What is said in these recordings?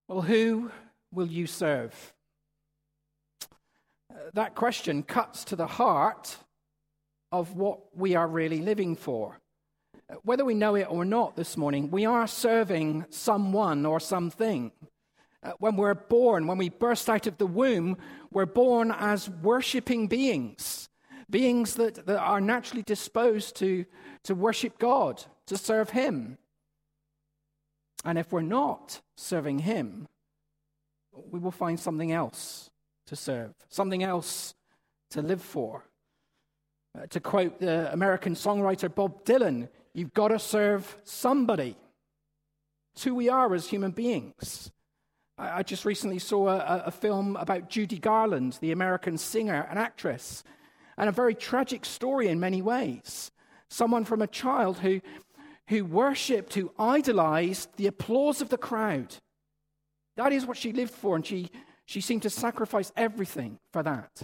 Well, who will you serve? That question cuts to the heart of what we are really living for. Whether we know it or not this morning, we are serving someone or something. When we're born, when we burst out of the womb, we're born as worshipping beings that are naturally disposed to worship God, to serve Him. And if we're not serving Him, we will find something else to serve, something else to live for. To quote the American songwriter Bob Dylan, you've got to serve somebody. It's who we are as human beings. I just recently saw a film about Judy Garland, the American singer and actress, and a very tragic story in many ways. Someone from a child who worshipped, who idolized the applause of the crowd. That is what she lived for, and she seemed to sacrifice everything for that.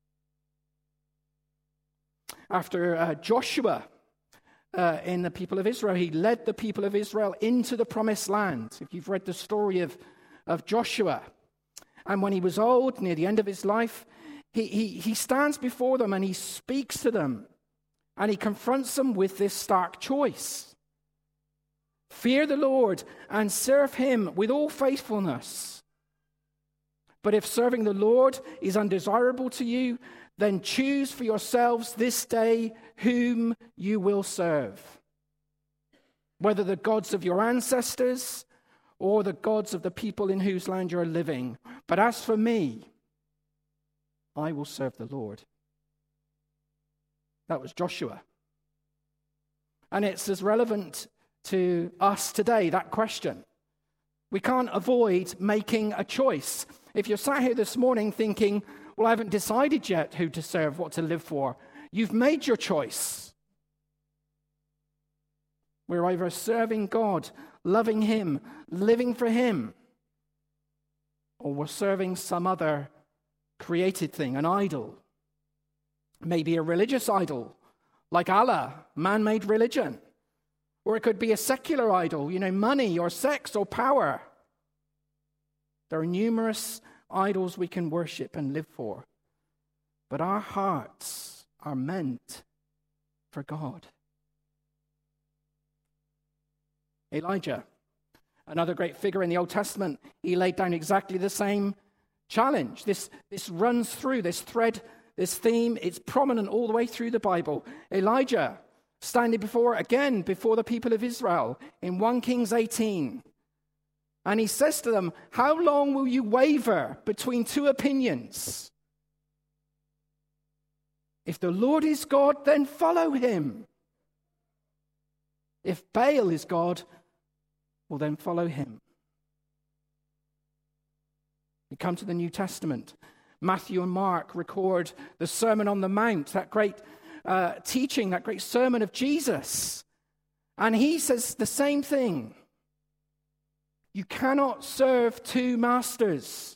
After Joshua in the people of Israel, he led the people of Israel into the promised land. If you've read the story of Joshua, and when he was old, near the end of his life, he stands before them and he speaks to them, and he confronts them with this stark choice. Fear the Lord and serve Him with all faithfulness. But if serving the Lord is undesirable to you, then choose for yourselves this day whom you will serve, whether the gods of your ancestors or the gods of the people in whose land you are living. But as for me, I will serve the Lord. That was Joshua. And it's as relevant to us today, that question. We can't avoid making a choice. If you're sat here this morning thinking, well, I haven't decided yet who to serve, what to live for, you've made your choice. We're either serving God, loving Him, living for Him, or we're serving some other created thing, an idol. Maybe a religious idol, like Allah, man-made religion. Or it could be a secular idol, money or sex or power. There are numerous idols we can worship and live for. But our hearts are meant for God. Elijah, another great figure in the Old Testament, he laid down exactly the same challenge. This runs through this thread, this theme. It's prominent all the way through the Bible. Elijah, standing before the people of Israel in 1 Kings 18. And he says to them, how long will you waver between two opinions? If the Lord is God, then follow Him. If Baal is God, well, then follow him. We come to the New Testament. Matthew and Mark record the Sermon on the Mount, that great teaching, that great sermon of Jesus. And he says the same thing. You cannot serve two masters.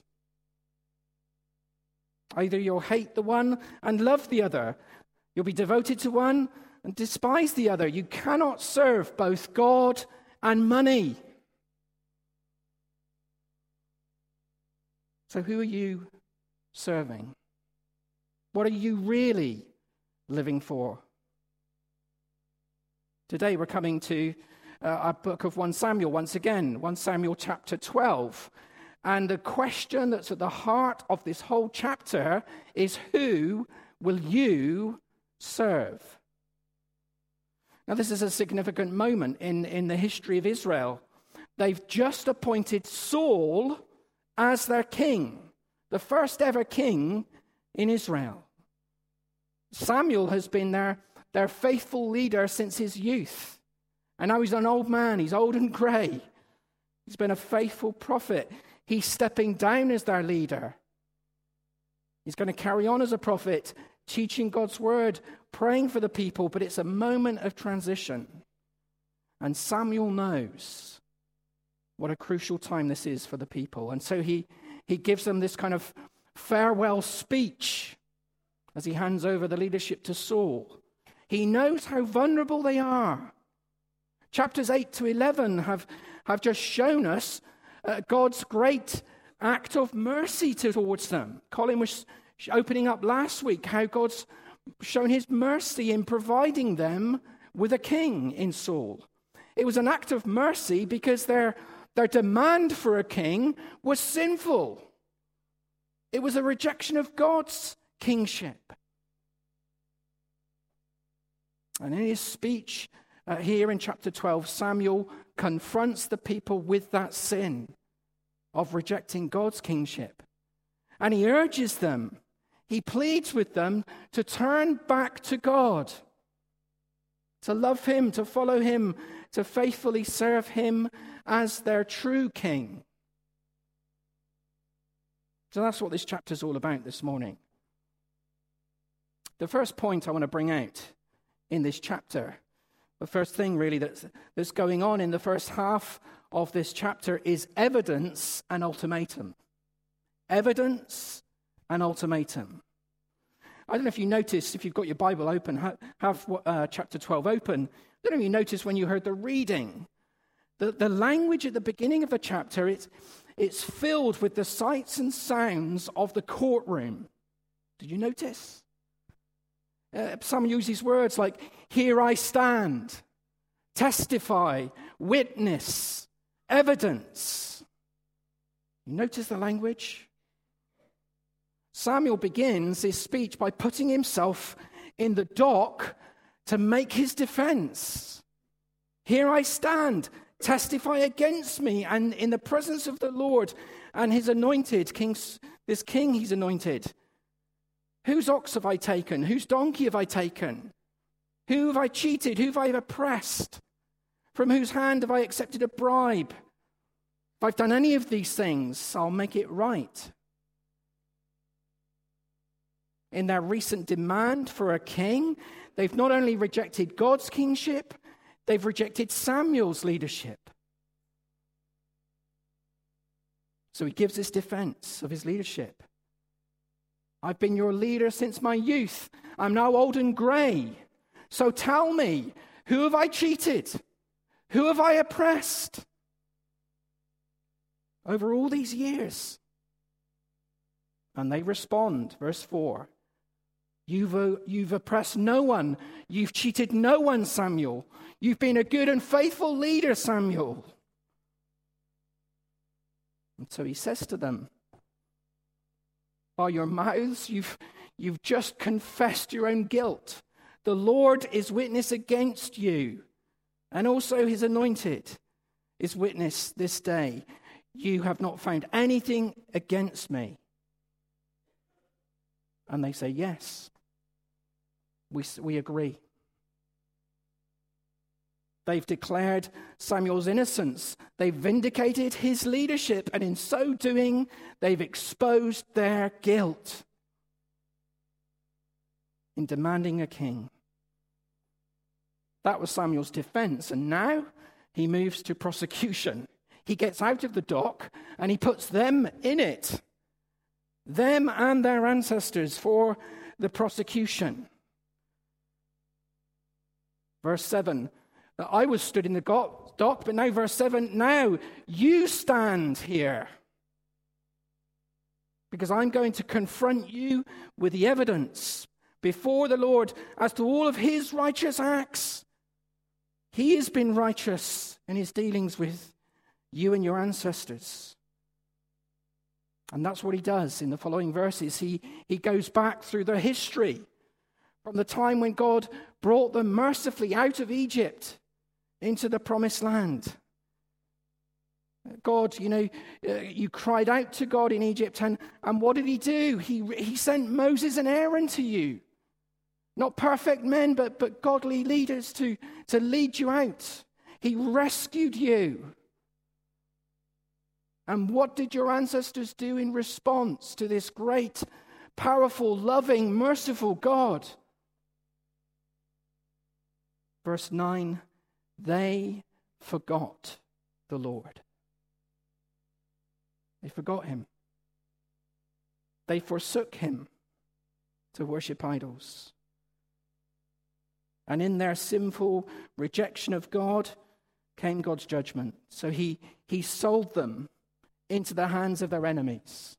Either you'll hate the one and love the other. You'll be devoted to one and despise the other. You cannot serve both God and money. So who are you serving? What are you really living for? Today we're coming to our book of 1 Samuel once again, 1 Samuel chapter 12. And the question that's at the heart of this whole chapter is, who will you serve? Now, this is a significant moment in the history of Israel. They've just appointed Saul as their king, the first ever king in Israel. Samuel has been their faithful leader since his youth. And now he's an old man. He's old and grey. He's been a faithful prophet. He's stepping down as their leader. He's going to carry on as a prophet, teaching God's word, praying for the people, but it's a moment of transition. And Samuel knows what a crucial time this is for the people. And so he gives them this kind of farewell speech as he hands over the leadership to Saul. He knows how vulnerable they are. Chapters 8 to 11 have just shown us God's great act of mercy towards them. Colin was opening up last week how God's shown his mercy in providing them with a king in Saul. It was an act of mercy because their demand for a king was sinful. It was a rejection of God's kingship. And in his speech here in chapter 12, Samuel confronts the people with that sin of rejecting God's kingship. And he urges them, he pleads with them to turn back to God, to love him, to follow him, to faithfully serve him as their true king. So that's what this chapter is all about this morning. The first point I want to bring out in this chapter, the first thing really that's going on in the first half of this chapter is evidence and ultimatum. Evidence and ultimatum. I don't know if you noticed, if you've got your Bible open, have chapter 12 open. I don't know if you noticed when you heard the reading. The language at the beginning of the chapter, it's filled with the sights and sounds of the courtroom. Did you notice? Some use these words like, here I stand, testify, witness, evidence. You notice the language? Samuel begins his speech by putting himself in the dock to make his defense. Here I stand, testify against me, and in the presence of the Lord and his anointed, this king he's anointed. Whose ox have I taken? Whose donkey have I taken? Who have I cheated? Who have I oppressed? From whose hand have I accepted a bribe? If I've done any of these things, I'll make it right. In their recent demand for a king, they've not only rejected God's kingship, they've rejected Samuel's leadership. So he gives his defense of his leadership. I've been your leader since my youth. I'm now old and grey. So tell me, who have I cheated? Who have I oppressed? Over all these years. And they respond, verse 4. You've oppressed no one. You've cheated no one, Samuel. You've been a good and faithful leader, Samuel. And so he says to them, by your mouths, you've just confessed your own guilt. The Lord is witness against you, and also his anointed is witness this day. You have not found anything against me. And they say, yes, we agree. They've declared Samuel's innocence. They've vindicated his leadership, and in so doing, they've exposed their guilt in demanding a king. That was Samuel's defense, and now he moves to prosecution. He gets out of the dock, and he puts them in it, them and their ancestors, for the prosecution. Verse 7. I was stood in the dock, but now verse 7, now you stand here. Because I'm going to confront you with the evidence before the Lord as to all of his righteous acts. He has been righteous in his dealings with you and your ancestors. And that's what he does in the following verses. He goes back through the history from the time when God brought them mercifully out of Egypt into the promised land. God, you cried out to God in Egypt, and what did he do? He sent Moses and Aaron to you. Not perfect men, but godly leaders to lead you out. He rescued you. And what did your ancestors do in response to this great, powerful, loving, merciful God? Verse 9, they forgot the Lord. They forgot him. They forsook him to worship idols. And in their sinful rejection of God came God's judgment. So he sold them into the hands of their enemies.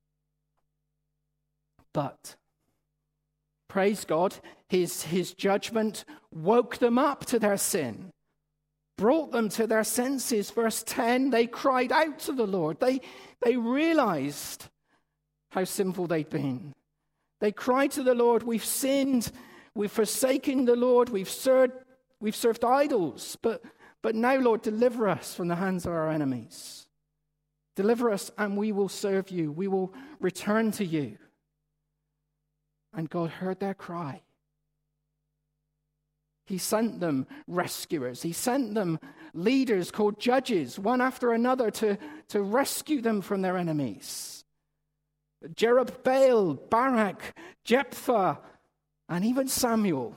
But, praise God, his judgment woke them up to their sin, brought them to their senses. Verse 10, they cried out to the Lord. They realized how sinful they'd been. They cried to the Lord, we've sinned, we've forsaken the Lord, we've served idols. But now, Lord, deliver us from the hands of our enemies. Deliver us and we will serve you. We will return to you. And God heard their cry. He sent them rescuers. He sent them leaders called judges, one after another, to rescue them from their enemies. Jerubbaal, Barak, Jephthah, and even Samuel.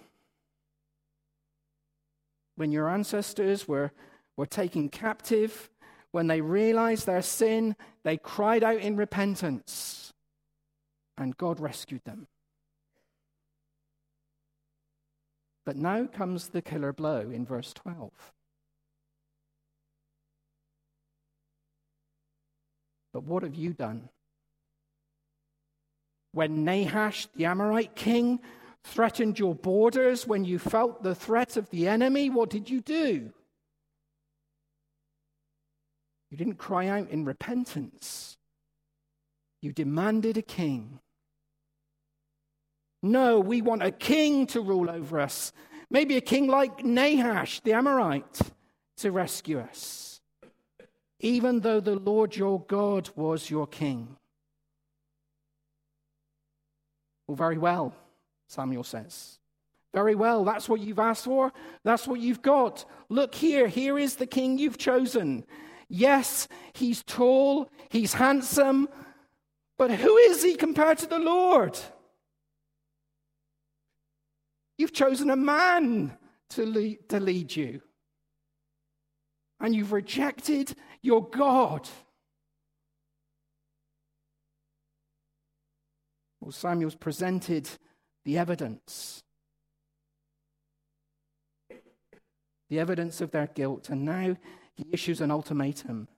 When your ancestors were taken captive, when they realized their sin, they cried out in repentance, and God rescued them. But now comes the killer blow in verse 12. But what have you done? When Nahash, the Amorite king, threatened your borders, when you felt the threat of the enemy, what did you do? You didn't cry out in repentance. You demanded a king. No, we want a king to rule over us. Maybe a king like Nahash, the Amorite, to rescue us. Even though the Lord your God was your king. Well, very well, Samuel says. Very well, that's what you've asked for. That's what you've got. Look here, here is the king you've chosen. Yes, he's tall, he's handsome, but who is he compared to the Lord? You've chosen a man to lead you. And you've rejected your God. Well, Samuel's presented the evidence. The evidence of their guilt. And now he issues an ultimatum.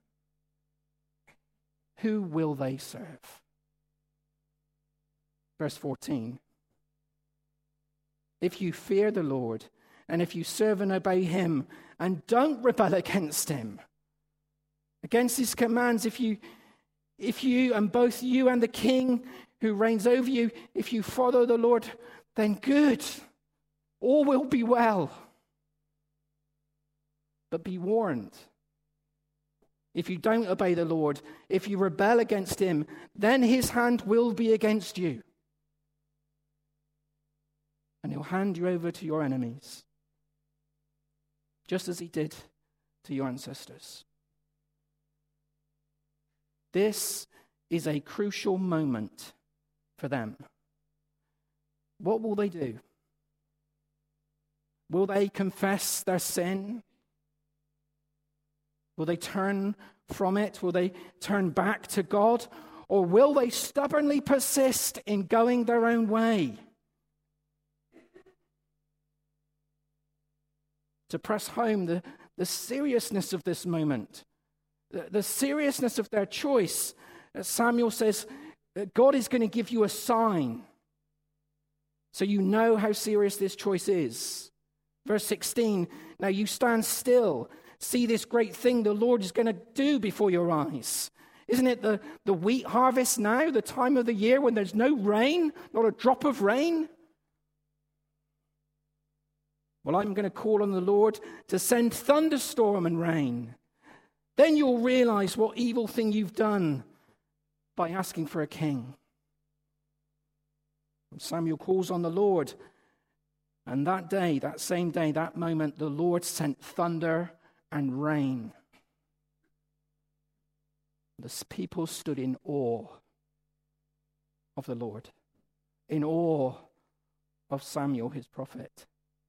Who will they serve? Verse 14. If you fear the Lord, and if you serve and obey him, and don't rebel against him, against his commands, if you and both you and the king who reigns over you, if you follow the Lord, then good, all will be well. But be warned, if you don't obey the Lord, if you rebel against him, then his hand will be against you. And he'll hand you over to your enemies, just as he did to your ancestors. This is a crucial moment for them. What will they do? Will they confess their sin? Will they turn from it? Will they turn back to God? Or will they stubbornly persist in going their own way? To press home the seriousness of this moment, the seriousness of their choice, Samuel says, God is going to give you a sign so you know how serious this choice is. Verse 16, now you stand still, see this great thing the Lord is going to do before your eyes. Isn't it the wheat harvest now, the time of the year when there's no rain, not a drop of rain? Well, I'm going to call on the Lord to send thunderstorm and rain. Then you'll realize what evil thing you've done by asking for a king. And Samuel calls on the Lord. And that day, that same day, that moment, the Lord sent thunder and rain. The people stood in awe of the Lord, in awe of Samuel, his prophet.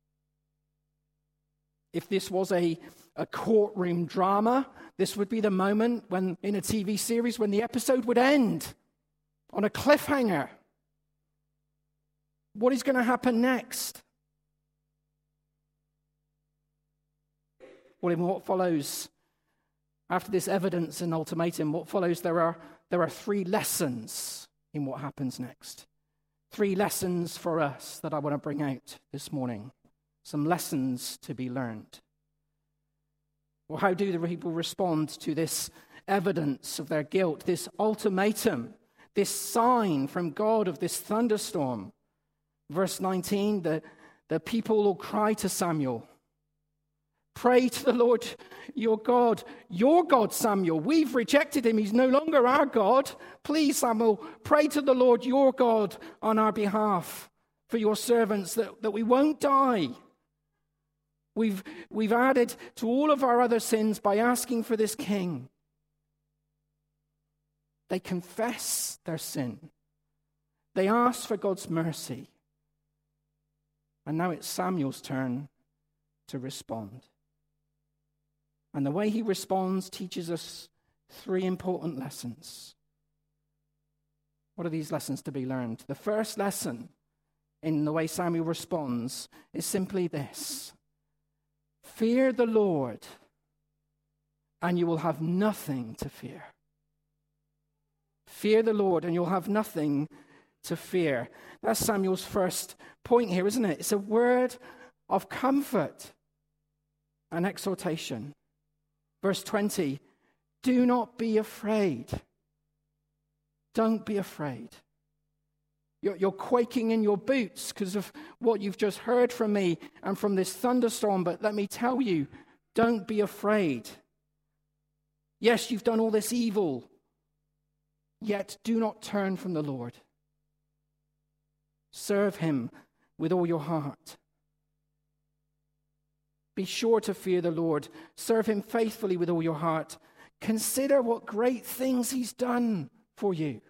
If this was a courtroom drama, this would be the moment when, in a TV series, when the episode would end on a cliffhanger. What is going to happen next? Well, in what follows, After this evidence and ultimatum, what follows, there are 3 lessons in what happens next. 3 lessons for us that I want to bring out this morning. Some lessons to be learned. Well, how do the people respond to this evidence of their guilt, this ultimatum, this sign from God of this thunderstorm? Verse 19, the people will cry to Samuel, "Pray to the Lord your God, Samuel. We've rejected him. He's no longer our God. Please, Samuel, pray to the Lord your God on our behalf for your servants that we won't die. We've added to all of our other sins by asking for this king." They confess their sin. They ask for God's mercy. And now it's Samuel's turn to respond. And the way he responds teaches us 3 important lessons. What are these lessons to be learned? The first lesson in the way Samuel responds is simply this: fear the Lord, and you will have nothing to fear. Fear the Lord, and you'll have nothing to fear. That's Samuel's first point here, isn't it? It's a word of comfort and exhortation. Verse 20, do not be afraid. Don't be afraid. You're quaking in your boots because of what you've just heard from me and from this thunderstorm, but let me tell you, don't be afraid. Yes, you've done all this evil, yet do not turn from the Lord. Serve him with all your heart. Be sure to fear the Lord. Serve him faithfully with all your heart. Consider what great things he's done for you.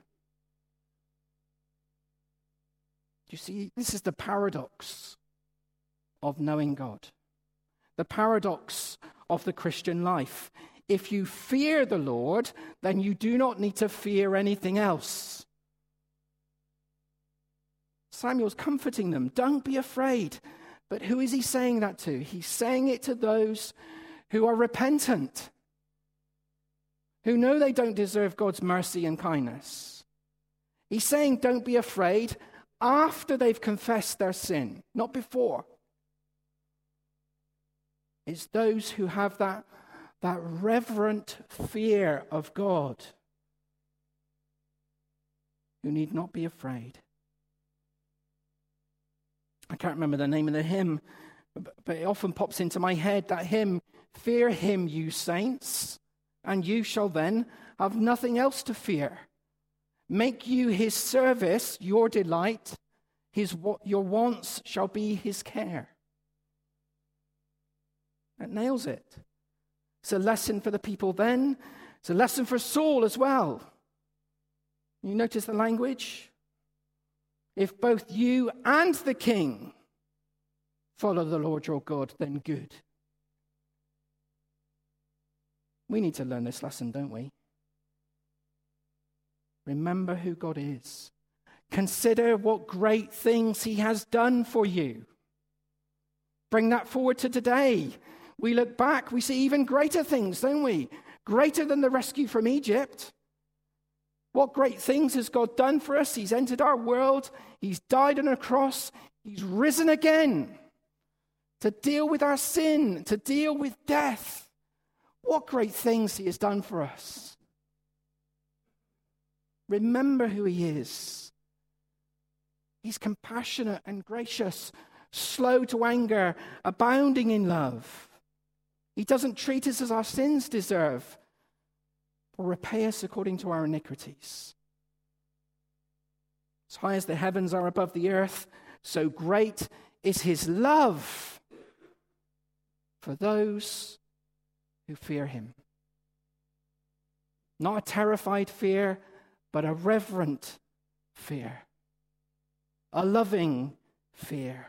You see, this is the paradox of knowing God. The paradox of the Christian life. If you fear the Lord, then you do not need to fear anything else. Samuel's comforting them. Don't be afraid. But who is he saying that to? He's saying it to those who are repentant, who know they don't deserve God's mercy and kindness. He's saying don't be afraid after they've confessed their sin, not before. It's those who have that reverent fear of God who need not be afraid. I can't remember the name of the hymn, but it often pops into my head, that hymn, "Fear him, you saints, and you shall then have nothing else to fear. Make you his service your delight, your wants shall be his care." That nails it. It's a lesson for the people then. It's a lesson for Saul as well. You notice the language? If both you and the king follow the Lord your God, then good. We need to learn this lesson, don't we? Remember who God is. Consider what great things he has done for you. Bring that forward to today. We look back, we see even greater things, don't we? Greater than the rescue from Egypt. What great things has God done for us? He's entered our world. He's died on a cross. He's risen again to deal with our sin, to deal with death. What great things he has done for us. Remember who he is. He's compassionate and gracious, slow to anger, abounding in love. He doesn't treat us as our sins deserve, or repay us according to our iniquities. As high as the heavens are above the earth, so great is his love for those who fear him. Not a terrified fear, but a reverent fear. A loving fear.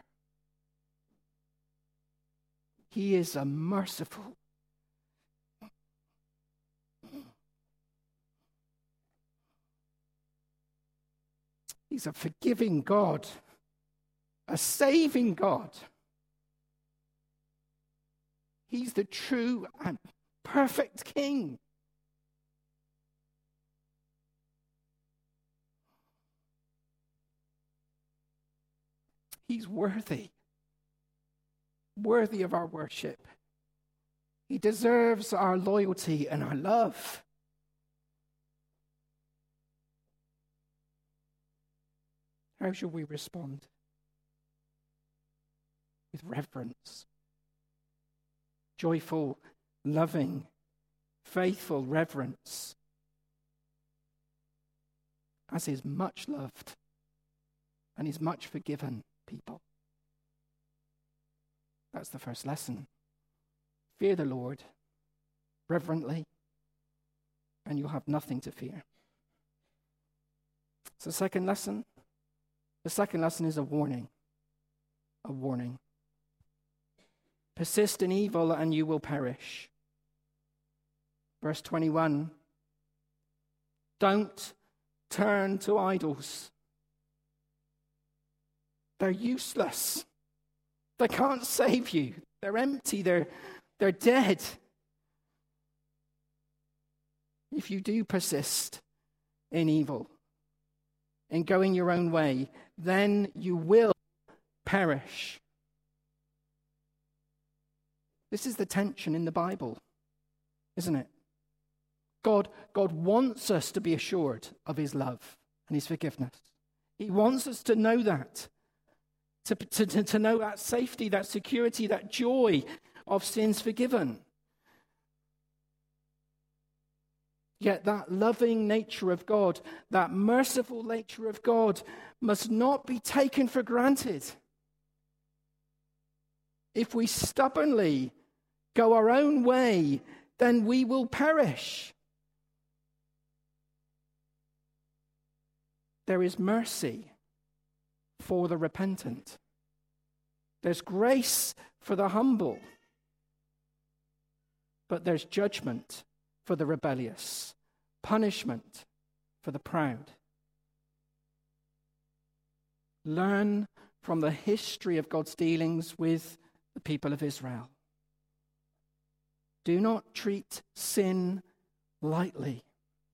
He is a merciful, he's a forgiving God, a saving God. He's the true and perfect King. He's worthy of our worship. He deserves our loyalty and our love. How shall we respond? With reverence. Joyful, loving, faithful reverence. As His much loved and His much forgiven people. That's the first lesson. Fear the Lord reverently, and you'll have nothing to fear. So the second lesson is a warning. A warning. Persist in evil and you will perish. Verse 21. Don't turn to idols. They're useless. They can't save you. They're empty. They're dead. If you do persist in evil, in going your own way, then you will perish. This is the tension in the Bible, isn't it? God wants us to be assured of His love and His forgiveness. He wants us to know that. To know that safety, that security, that joy of sins forgiven. Yet that loving nature of God, that merciful nature of God, must not be taken for granted. If we stubbornly go our own way, then we will perish. There is mercy for the repentant. There's grace for the humble. But there's judgment for the rebellious, punishment for the proud. Learn from the history of God's dealings with the people of Israel. Do not treat sin lightly.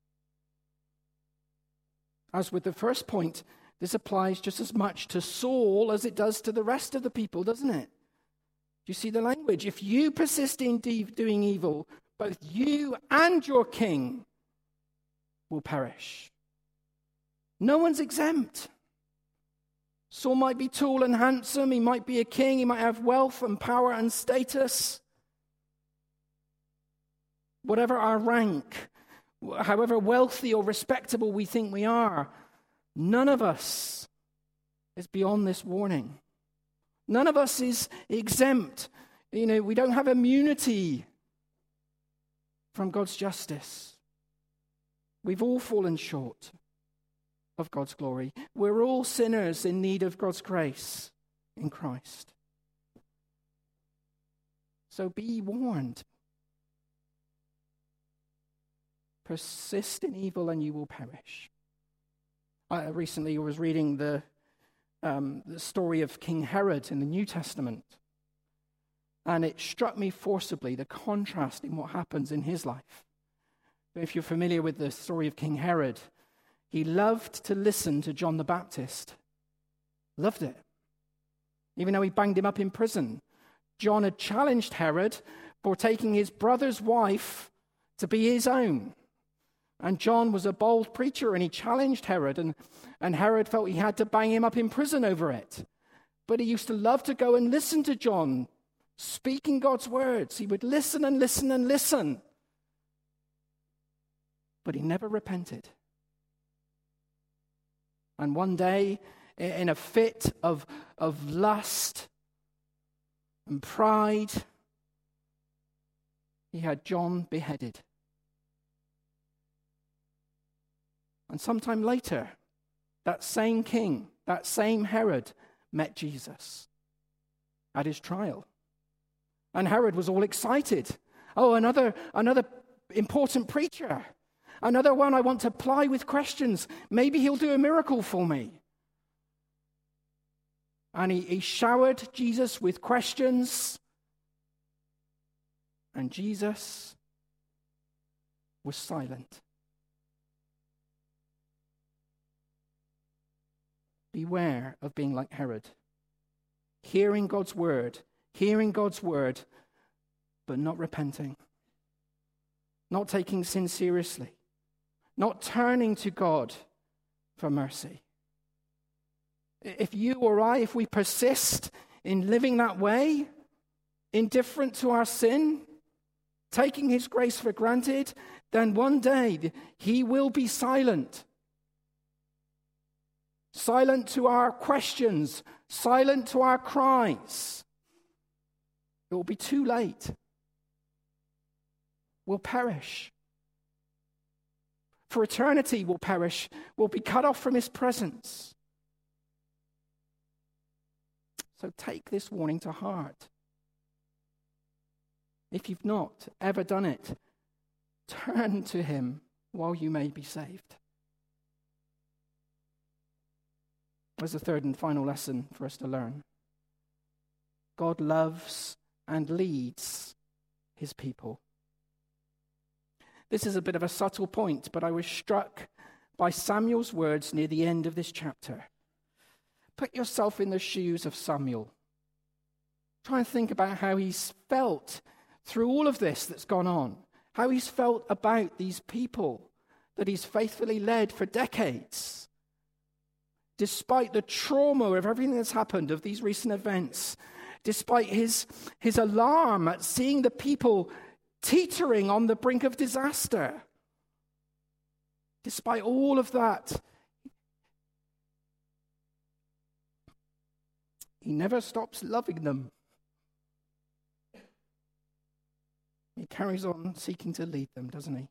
As with the first point, this applies just as much to Saul as it does to the rest of the people, doesn't it? Do you see the language? If you persist in doing evil, both you and your king will perish. No one's exempt. Saul might be tall and handsome. He might be a king. He might have wealth and power and status. Whatever our rank, however wealthy or respectable we think we are, none of us is beyond this warning. None of us is exempt. We don't have immunity from God's justice. We've all fallen short of God's glory. We're all sinners in need of God's grace in Christ. So be warned. Persist in evil and you will perish. I recently was reading the story of King Herod in the New Testament. And it struck me forcibly, the contrast in what happens in his life. If you're familiar with the story of King Herod, he loved to listen to John the Baptist. Loved it. Even though he banged him up in prison. John had challenged Herod for taking his brother's wife to be his own. And John was a bold preacher, and he challenged Herod, and Herod felt he had to bang him up in prison over it. But he used to love to go and listen to John speaking God's words. He would listen and listen and listen. But he never repented. And one day, in a fit of lust and pride, he had John beheaded. And sometime later, that same king, that same Herod, met Jesus at his trial. And Herod was all excited. Oh, another important preacher. Another one I want to ply with questions. Maybe he'll do a miracle for me. And he showered Jesus with questions. And Jesus was silent. Beware of being like Herod, hearing God's word, but not repenting, not taking sin seriously, not turning to God for mercy. If you or I, if we persist in living that way, indifferent to our sin, taking his grace for granted, then one day he will be silent. Silent to our questions, silent to our cries. It will be too late. We'll perish. For eternity we'll perish. We'll be cut off from his presence. So take this warning to heart. If you've not ever done it, turn to him while you may be saved. There's a third and final lesson for us to learn. God loves and leads his people. This is a bit of a subtle point, but I was struck by Samuel's words near the end of this chapter. Put yourself in the shoes of Samuel. Try and think about how he's felt through all of this that's gone on, how he's felt about these people that he's faithfully led for decades. Despite the trauma of everything that's happened, of these recent events, despite his alarm at seeing the people teetering on the brink of disaster, despite all of that, he never stops loving them. He carries on seeking to lead them, doesn't he?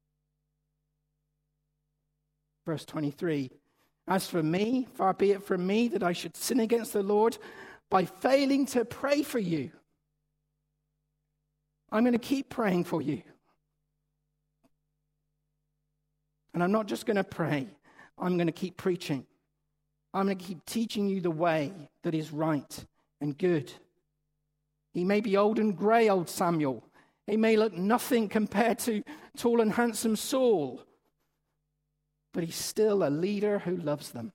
Verse 23, as for me, far be it from me that I should sin against the Lord by failing to pray for you. I'm going to keep praying for you. And I'm not just going to pray. I'm going to keep preaching. I'm going to keep teaching you the way that is right and good. He may be old and grey, old Samuel. He may look nothing compared to tall and handsome Saul. But he's still a leader who loves them.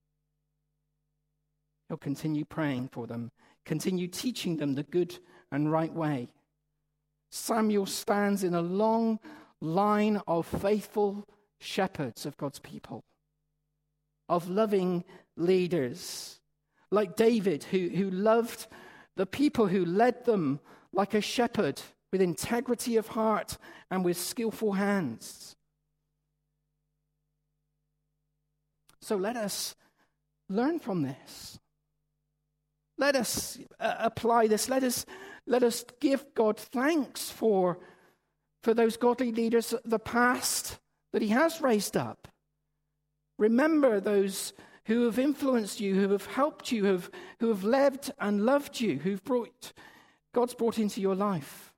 He'll continue praying for them, continue teaching them the good and right way. Samuel stands in a long line of faithful shepherds of God's people, of loving leaders, like David, who loved the people, who led them like a shepherd with integrity of heart and with skillful hands. So let us learn from this. Let us apply this. Let us give God thanks for those godly leaders of the past that he has raised up. Remember those who have influenced you, who have helped you, who have led and loved you, God's brought into your life.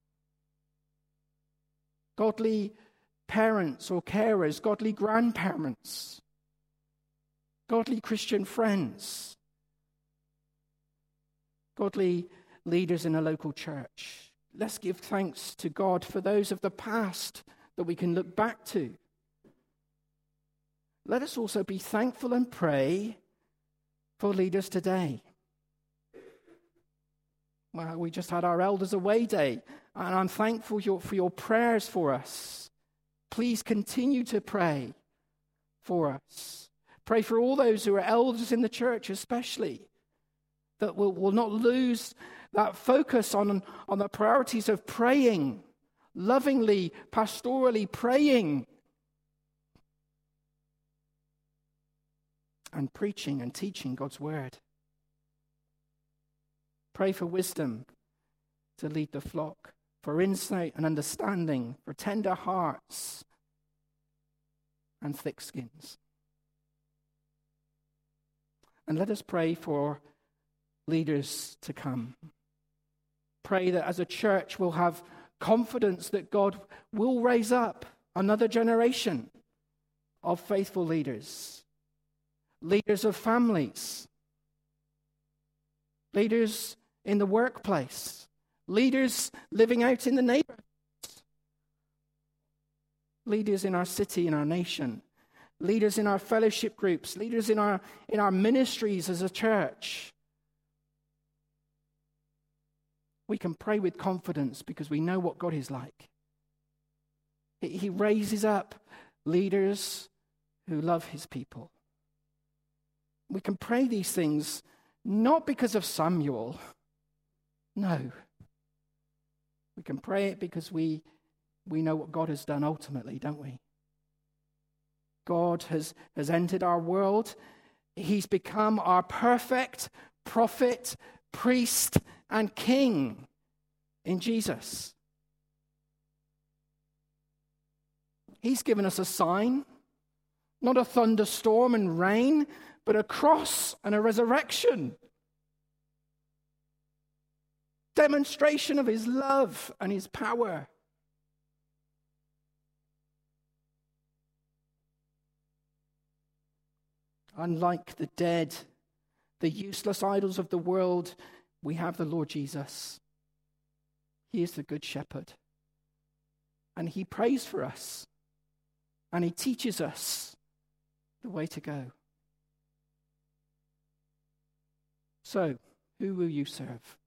Godly parents or carers, godly grandparents, godly Christian friends, godly leaders in a local church. Let's give thanks to God for those of the past that we can look back to. Let us also be thankful and pray for leaders today. Well, we just had our Elders Away Day, and I'm thankful for your prayers for us. Please continue to pray for us. Pray for all those who are elders in the church especially, that will not lose that focus on the priorities of praying, lovingly, pastorally praying, and preaching and teaching God's word. Pray for wisdom to lead the flock, for insight and understanding, for tender hearts and thick skins. And let us pray for leaders to come. Pray that as a church we'll have confidence that God will raise up another generation of faithful leaders, leaders of families, leaders in the workplace, leaders living out in the neighborhoods, leaders in our city, in our nation, leaders in our fellowship groups, leaders in our ministries as a church. We can pray with confidence because we know what God is like. He raises up leaders who love his people. We can pray these things not because of Samuel. No. We can pray it because we know what God has done ultimately, don't we? God has entered our world. He's become our perfect prophet, priest, and king in Jesus. He's given us a sign, not a thunderstorm and rain, but a cross and a resurrection. Demonstration of his love and his power. Unlike the dead, the useless idols of the world, we have the Lord Jesus. He is the Good Shepherd. And he prays for us. And he teaches us the way to go. So, who will you serve?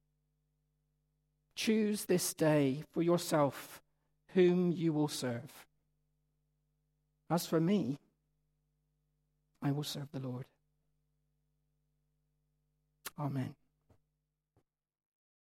Choose this day for yourself whom you will serve. As for me, I will serve the Lord. Amen.